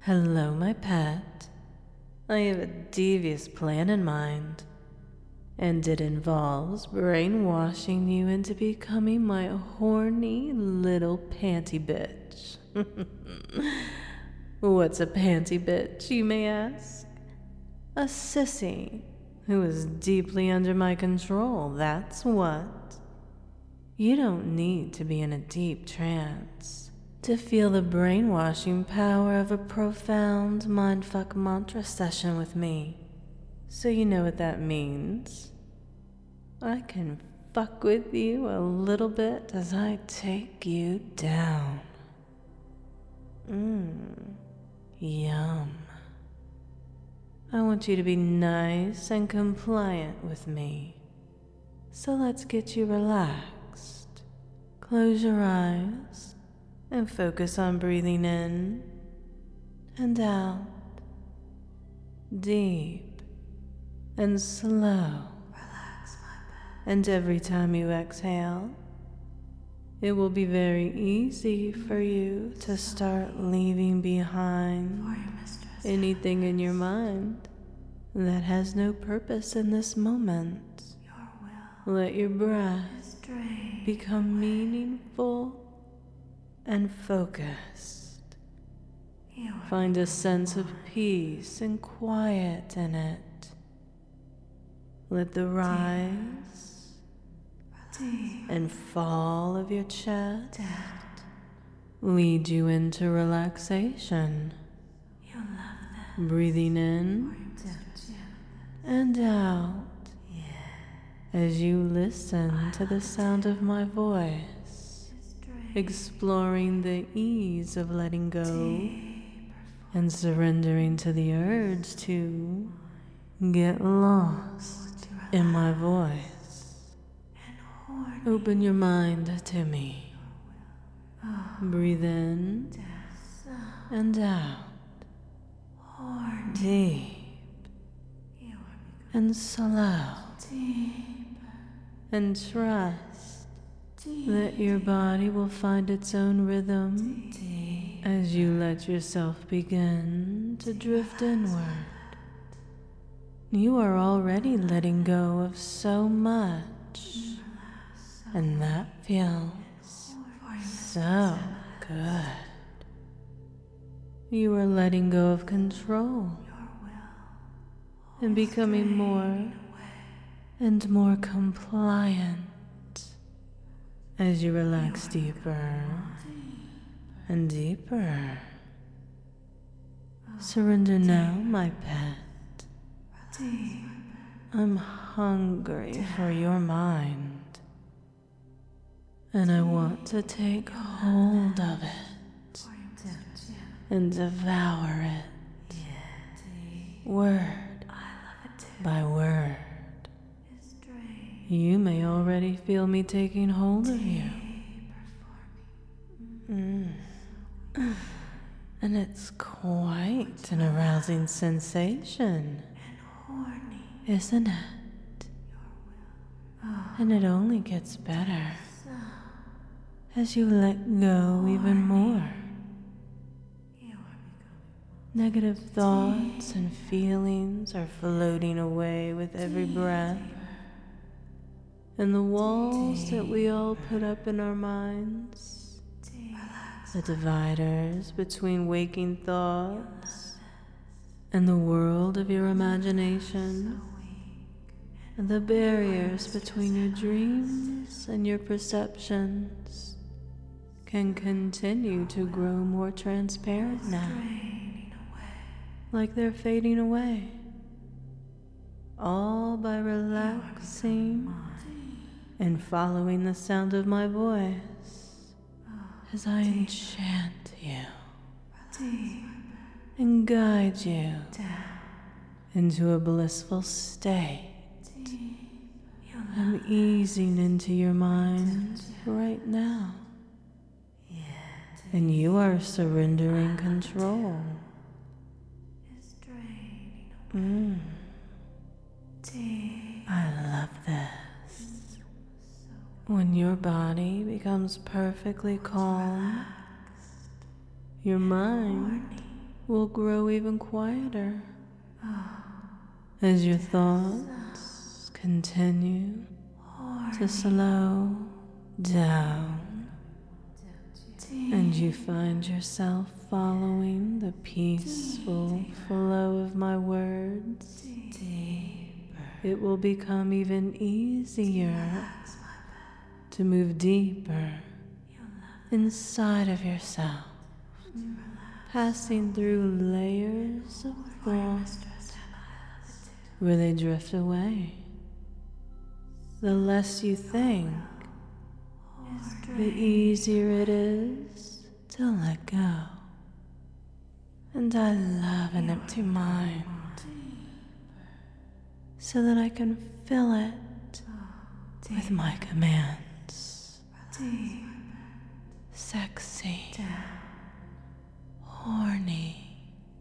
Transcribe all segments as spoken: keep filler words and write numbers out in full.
Hello, my pet. I have a devious plan in mind, and it involves brainwashing you into becoming my horny little panty bitch. What's a panty bitch, you may ask? A sissy who is deeply under my control, that's what. You don't need to be in a deep trance to feel the brainwashing power of a profound mindfuck mantra session with me. So you know what that means. I can fuck with you a little bit as I take you down. Mmm, yum. I want you to be nice and compliant with me. So let's get you relaxed. Close your eyes and focus on breathing in and out, deep and slow. Relax, my pet. And every time you exhale, it will be very easy for you to start leaving behind anything in your mind that has no purpose in this moment. Let your breath become meaningful and focused. Find a sense of peace and quiet in it. Let the rise and fall of your chest lead you into relaxation. Breathing in and out as you listen to the sound of my voice, exploring the ease of letting go and surrendering to the urge to get lost in my voice. Open your mind to me. Breathe in and out, deep and slow, and trust that your body will find its own rhythm as you let yourself begin to drift inward. You are already letting go of so much, and that feels so good. You are letting go of control and becoming more and more compliant as you relax deeper and deeper. Surrender now, my pet. I'm hungry for your mind, and I want to take hold of it and devour it, word by word. You may already feel me taking hold of you. Mm. And it's quite an arousing sensation, isn't it? And it only gets better as you let go even more. Negative thoughts and feelings are floating away with every breath. And the walls that we all put up in our minds, the dividers between waking thoughts and the world of your imagination, and the barriers between your dreams and your perceptions, can continue to grow more transparent now, like they're fading away, all by relaxing and following the sound of my voice as I enchant you and guide you into a blissful state. I'm easing into your mind right now, and you are surrendering control. Mm. I love this. When your body becomes perfectly calm, your mind will grow even quieter as your thoughts continue to slow down, and you find yourself following the peaceful flow of my words. It will become even easier to move deeper inside of yourself, passing through layers of thought where they drift away. The less you think, the easier it is to let go. And I love an empty mind so that I can fill it with my commands. Sexy, horny,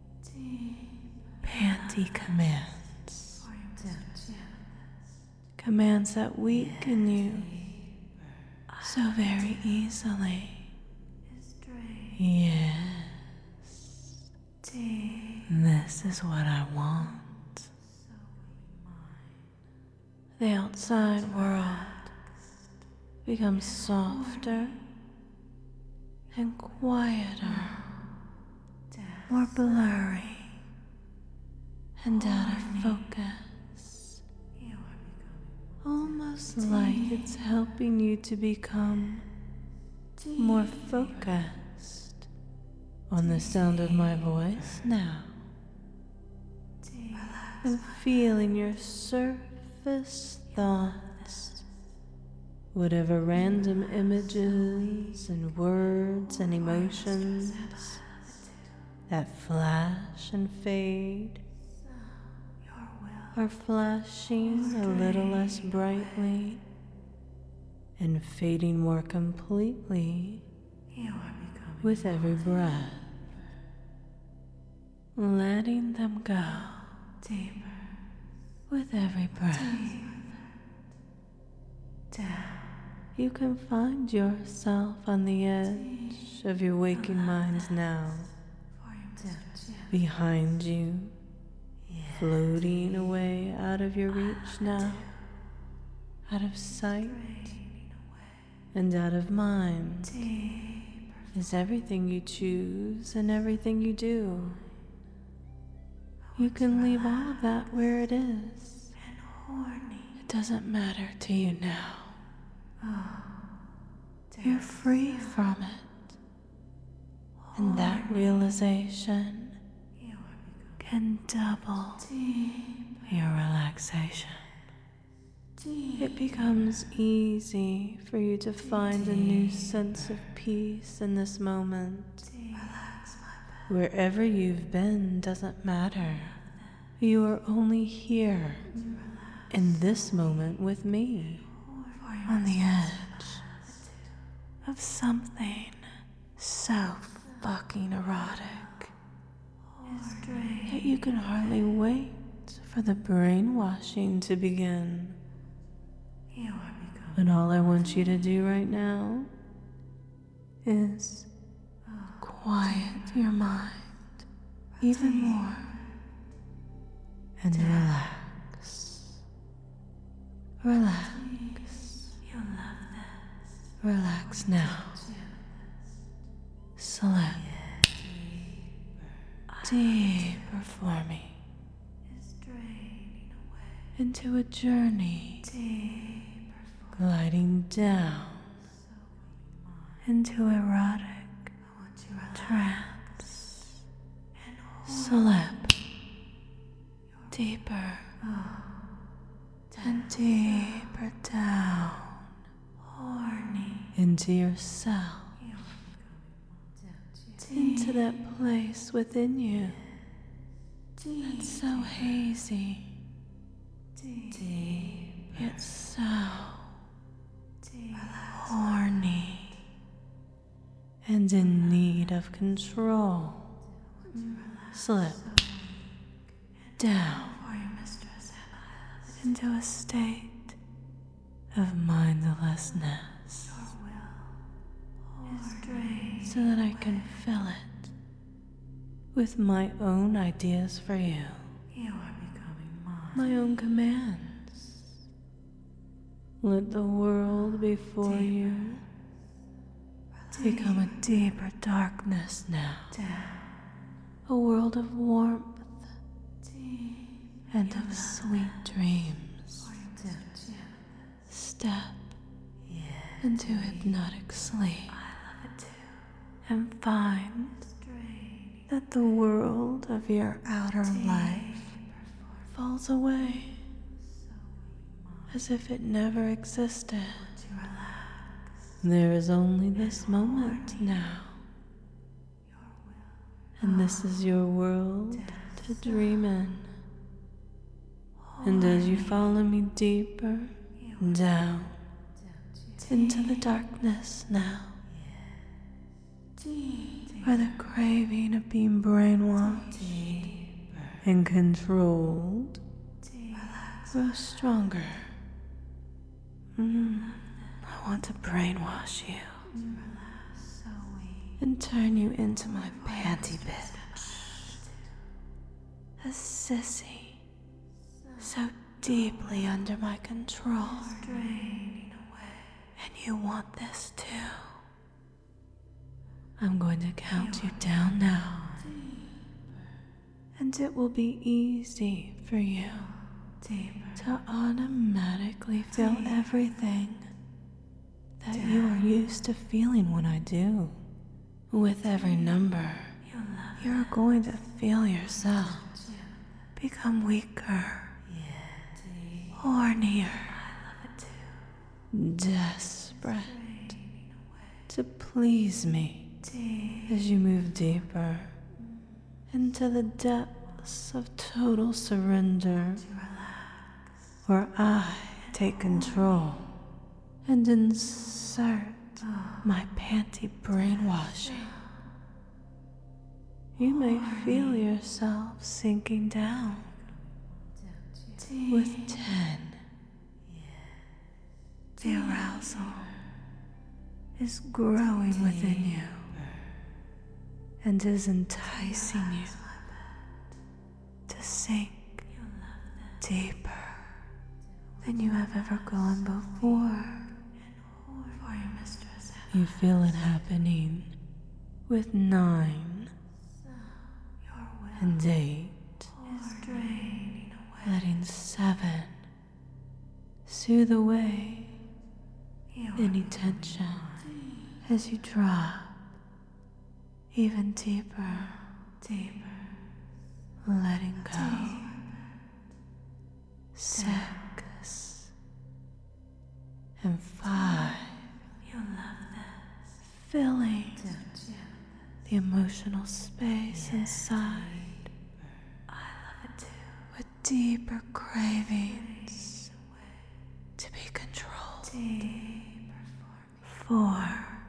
panty commands. Commands that weaken you so very easily. Yes, this is what I want. The outside world becomes softer and quieter, more blurry and out of focus, almost like it's helping you to become more focused on the sound of my voice now, and feeling your surface thoughts, whatever random images and words and emotions that flash and fade are flashing a little less brightly and fading more completely with every breath, letting them go deeper with every breath. You can find yourself on the edge of your waking minds now, behind you, floating away out of your reach now, out of sight and out of mind is everything you choose and everything you do. You can leave all of that where it is. It doesn't matter to you now. You're free from it. And that realization can double your relaxation. It becomes easy for you to find a new sense of peace in this moment. Wherever you've been doesn't matter. You are only here in this moment with me, on the edge of something so fucking erotic that you can hardly wait for the brainwashing to begin. And all I want you to do right now is quiet your mind even more and relax. Relax. Relax now. Slip deeper for me into a journey gliding down into erotic trance. Slip deeper and deeper down into yourself, into that place within you that's so hazy, yet so horny and in need of control. Slip down into a state of mindlessness so that I can fill it with my own ideas for you, You are becoming mine. my own commands. Let the world before you become a deeper darkness now, Down. a world of warmth Deep. and of sweet dreams. Down. Step Yeah. into hypnotic sleep I love it too. and find Straight. that the world of your outer life falls away as if it never existed. To relax. There is only this moment now, and this is your world to dream in. And as you follow me deeper down into the darkness now, where the craving of being brainwashed and controlled grows stronger. Mm, I want to brainwash you So weak. and turn you into my panty bitch. A sissy, so deeply under my control. Draining away. And you want this too. I'm going to count you down now. And it will be easy for you Deeper. to automatically feel everything that you are used to feeling when I do. With every number, You love you're going to feel yourself become weaker, Deep. hornier, I love it too. desperate Draining away. to please me Deep. as you move deeper into the depths of total surrender, To relax. where I take control and insert my panty brainwashing. You may feel yourself sinking down Deep. with ten. The arousal is growing within you and is enticing you to sink You love that. deeper than you have ever gone before. For your mistress. You feel it happening with nine Your will and eight, is draining away. letting seven soothe away You any tension as you drop even deeper, deeper. letting go. Six and five, You love this. filling Don't you? the emotional space inside I love it too. with deeper cravings to be controlled. Deeper Four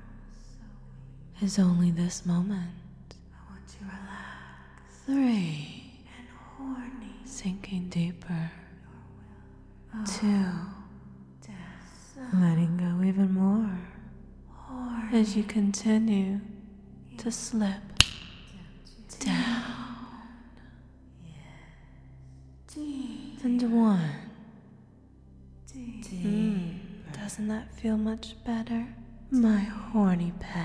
is only this moment. I want you relaxed Three, and horny. sinking deeper. Oh, Two, death. letting go even more Horny. as you continue to slip down. Deep. And one. Deep. Mm, doesn't that feel much better? My horny pet.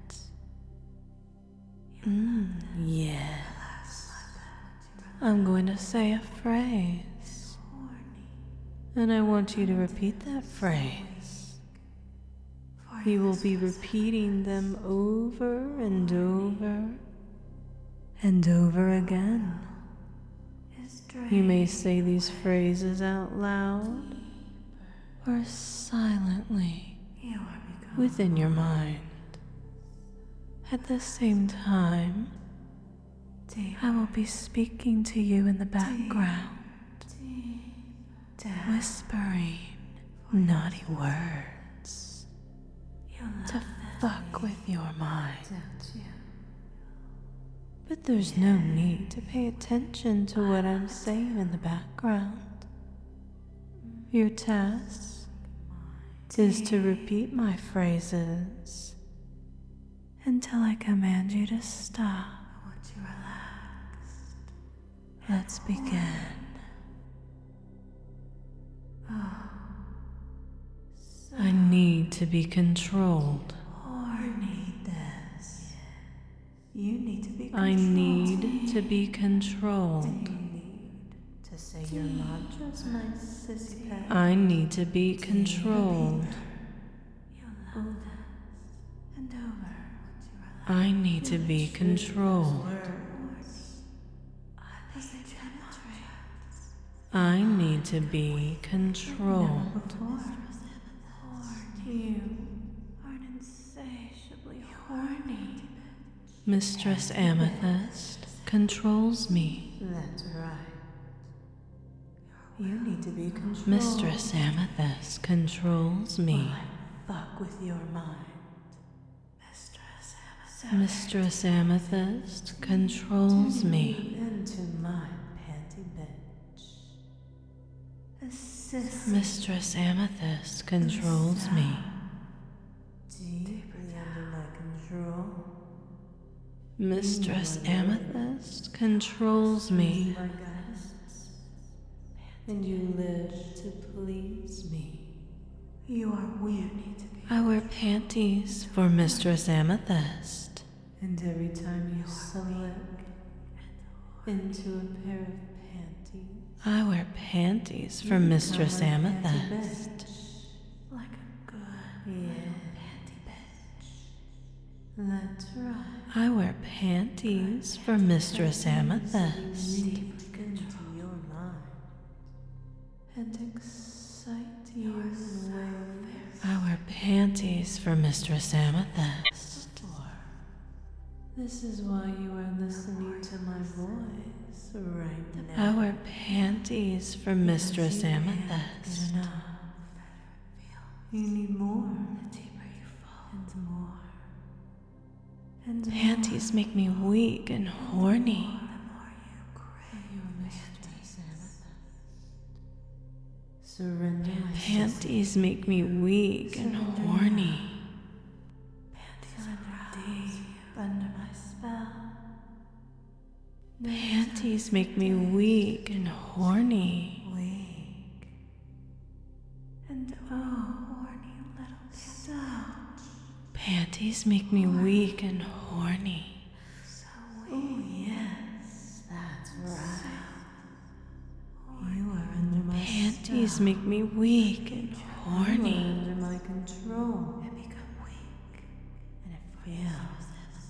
Mm, yes. I'm going to say a phrase, Horny. and I want you to repeat that phrase. For You your will be mistress. repeating them over and over and over again. Is You may draining say these away. phrases out loud or silently You are becoming within your mind. At the same time, deep. I will be speaking to you in the background, Deep. Down. whispering naughty words You love to fuck with your mind. don't you? But there's no need to pay attention to what I'm saying in the background. Your task is to repeat my phrases until I command you to stop. I want you relaxed. Let's begin. Oh, so I need to be controlled. horny this. You need to be I controlled. need to be controlled. And you need to say your mantras, my sissy pet. I need to be controlled. You love this. And over. I need to be controlled. Words. As they penetrate. I need to be controlled. Before. You are an insatiably horny. Mistress Amethyst controls me. That's right. You need to be controlled. Mistress Amethyst controls me. Fuck with your mind. Mistress Amethyst. Mistress Amethyst controls me. Into my panty bitch. Assist Mistress Amethyst controls me. deeply under my control. Mistress Amethyst controls me. My guests. And you live to please me. You are weird. Need to be. I wear panties for Mistress Amethyst. And every time you select into a pair of panties, I wear panties for Mistress Amethyst. like a good yeah. panty bitch. That's right. I wear panties for Mistress Amethyst. Deep into your mind and excite you in ways. I wear panties for Mistress Amethyst. This is why you are listening to my voice right now. I wear panties for Mistress Good Amethyst. enough. You need more. The deeper you fall. And more. And Panties make me weak and horny. more. The more you crave your mistress Amethyst. Surrender my Panties make me weak and horny. panties are deep under my spell. Panties make me weak and horny. Weak. And oh, horny little stuff. Panties make me weak and horny. So oh yes, that's right. You are under my Panties spell. make me weak and You are horny. under my control. I become weak, and it feels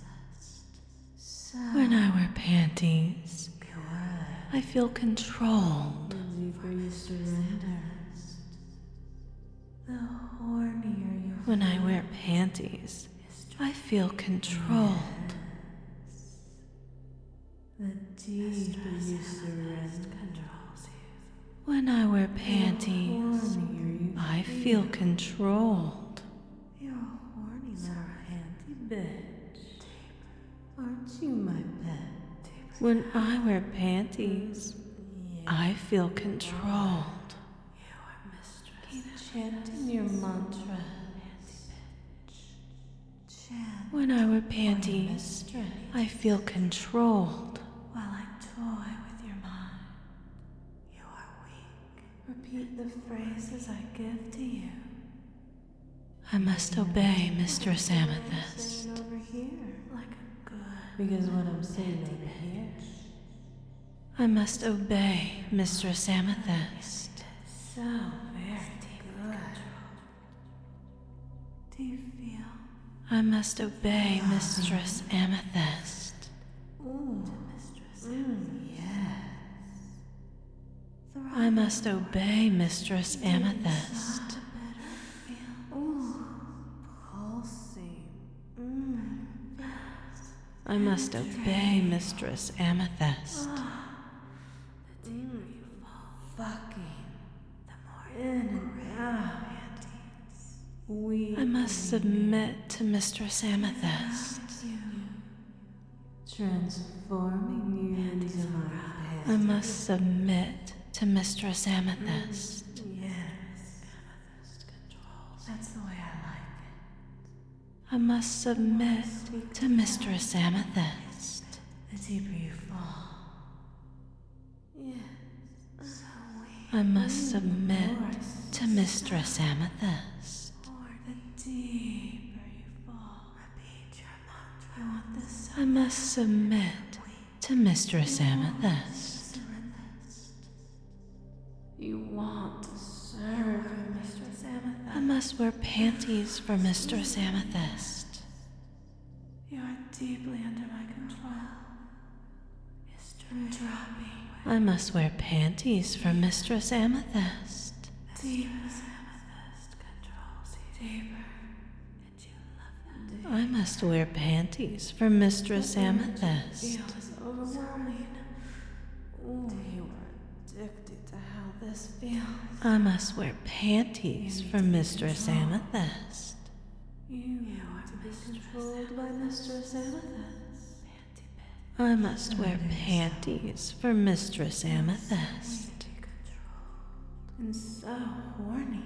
so When I wear panties, good. I feel controlled. The deeper you surrender, the hornier you When I wear panties, I feel controlled. The deeper you surrender, controls you. When I wear panties, Hornier you I feel controlled. You're a horny little panty bitch. Aren't you my pet? When I wear panties, I feel controlled. You are mistress. Keep chanting your mantra. Chant When I wear panties, I feel controlled. while I toy with your mind. You are weak. Repeat the phrases I give to you. I must obey Mistress Amethyst. Saying over here, like a good. Because what I'm saying over here. I must obey Mistress Amethyst. So very good. Do you feel? I must obey Mistress Amethyst. Ooh, mistress. Mm, yes. I must obey Mistress Amethyst. Ooh, pulsing. Mm. I must obey Mistress Amethyst. The deeper you fall, fucking, the more in and out. We I must submit to Mistress Amethyst. transforming you into my pet. I must submit to Mistress Amethyst. Yes, amethyst controls. That's the way I like it. I must submit to Mistress Amethyst. The deeper you fall, Yes. So weak. I must submit to Mistress Amethyst. The deeper you fall. Repeat your mantra. You want this. I must submit to Mistress Amethyst. You want to serve Mistress Amethyst. I must wear panties for Mistress Amethyst. You are deeply under my control. Mistress dropping. I must wear panties for Mistress Amethyst. Deep as Amethyst controls you. Deeper. And you love them. I must wear panties for Mistress Amethyst. Feels overwhelming. Oh, you are addicted to how this feels. I must wear panties for Mistress Amethyst. You are to be controlled by Mistress Amethyst. I must wear panties for Mistress Amethyst. And so horny.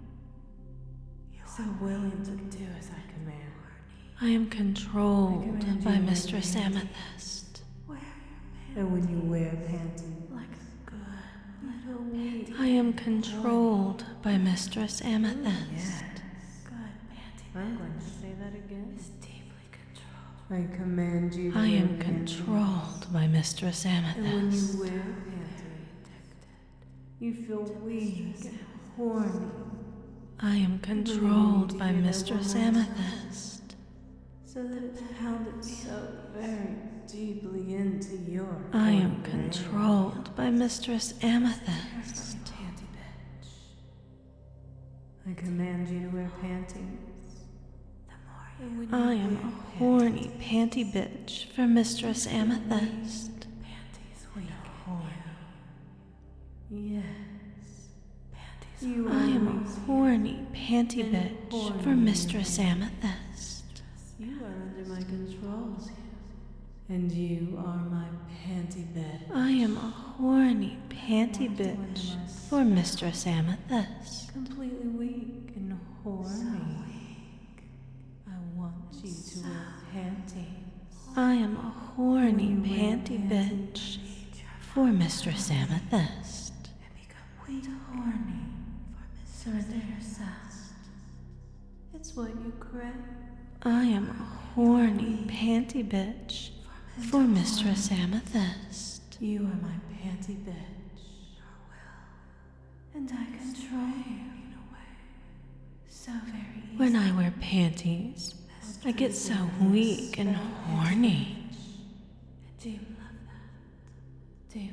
So willing to do as I command. I am controlled by Mistress Amethyst. And when you wear panties like a good little weed. I am controlled by Mistress Amethyst. Yes. Good panty. I'm going to say that again. Is deeply controlled. I command you to I wear am panties. controlled by Mistress And when Amethyst. you wear panties, you feel weak and horny. I am controlled by Mistress Amethyst. So that it's pounded so very deeply into your I am brain. controlled by Mistress Amethyst. Panty bitch. I command you to wear panties. The more you I am a horny panty bitch for Mistress Amethyst. panties weak and horny. Yes. Panties you I am are a horny panty bitch for Mistress Amethyst. You are under my control. And you are my panty bitch. I am a horny panty bitch for Mistress Amethyst. Completely weak and horny. I want you to wear panties. I am a horny panty bitch for Mistress Amethyst. And become weak and horny. Surrender yourself. It's what you crave. I am a horny panty bitch for Mistress Amethyst. You are my panty bitch. And I control you in a way so very easy. When I wear panties, I get so weak and horny. Do you love that? Deeper.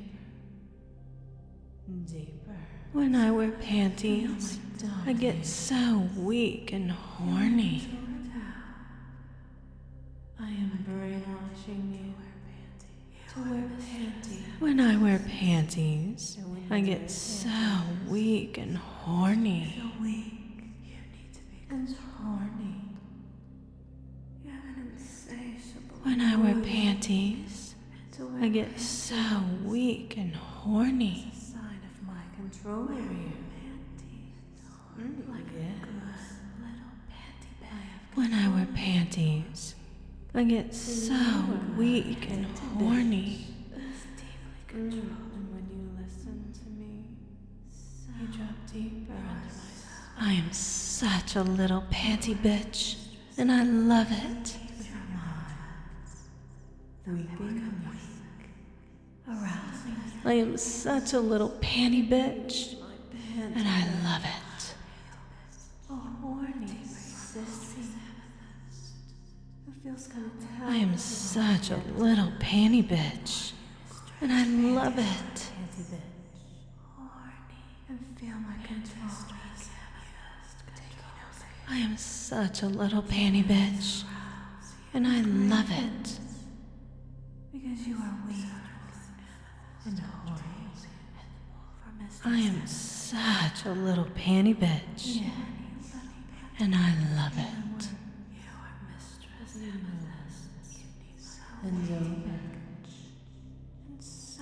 Deeper. When I wear panties, I get so weak and horny. I am brainwashing you to wear panties. When I wear panties, I get so weak and horny. So weak, you need to be and horny. You have an insatiable. When I wear panties, to wear I get so weak and horny. a sign of my control over you. Mm, like yes. a good little panty bag. When I wear panties, I get so weak and horny. Mm, and when you listen to me, you drop deeper under my skin. I am such a little panty bitch, and I love it. Weeping weak, arousing I am such a little panty bitch, my panty. and I love it. A horny, sissy who feels compelled. I am such a little panty bitch, and I love it. Panty bitch. Horny and feel my control. I am such a little panty bitch, and I love it. Because you are weak and horny. I am such a little panty bitch, and I love it. You are Mistress Amethyst. And And so,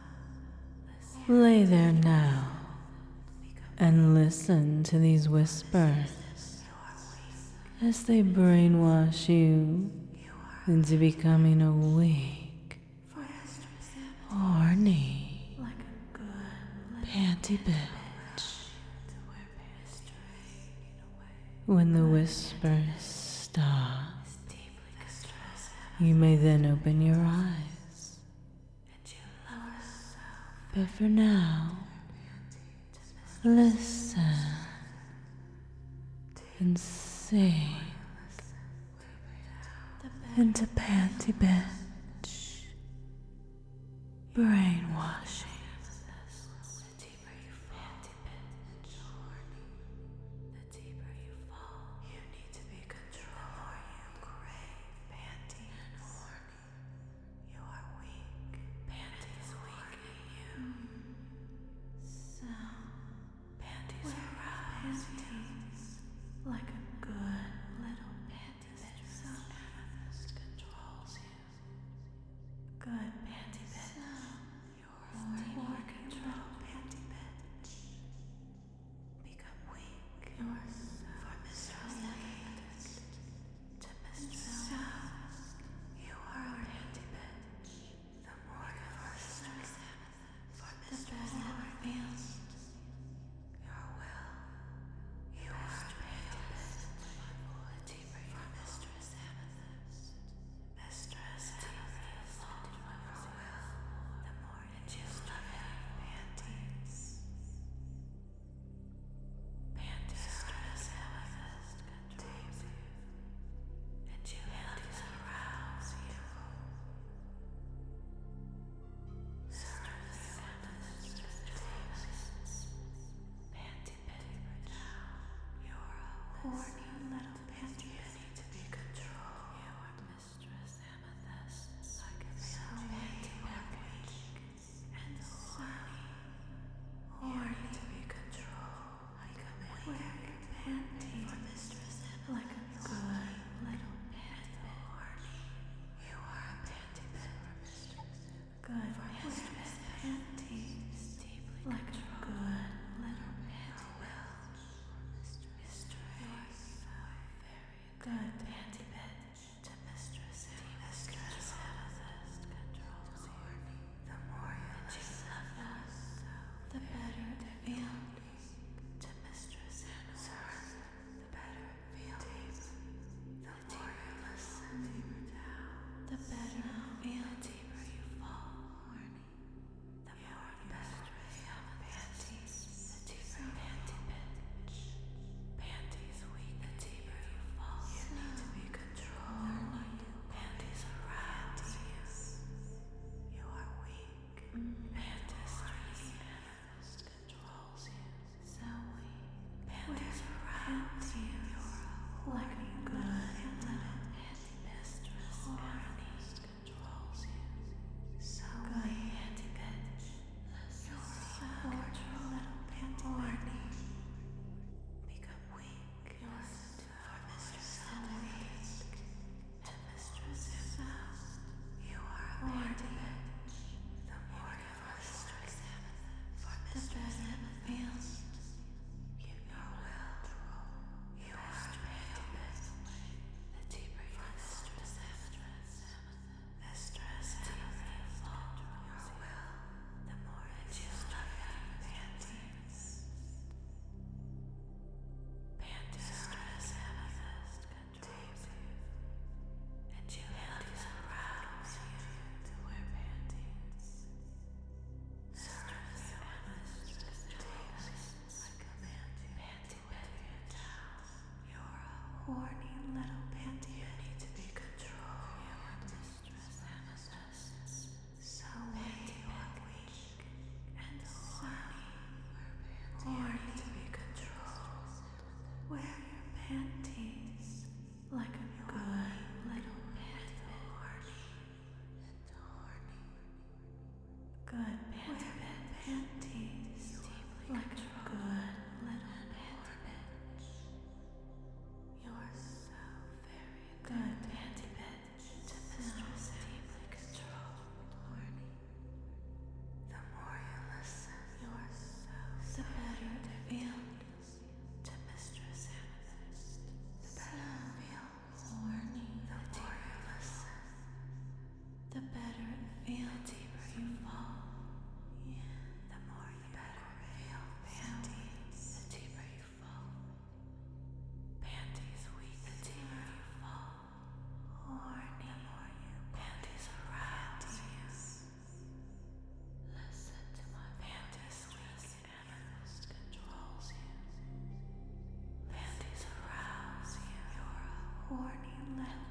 lay there now and listen to these whispers as they brainwash you into becoming awake, horny, like panty bitch. When the whispers stop, you may then open your eyes. But for now, listen and sink into panty bitch. Brainwashing. Like a good little panty bitch. So Amethyst controls you. Good panty bitch. So you're horny lips.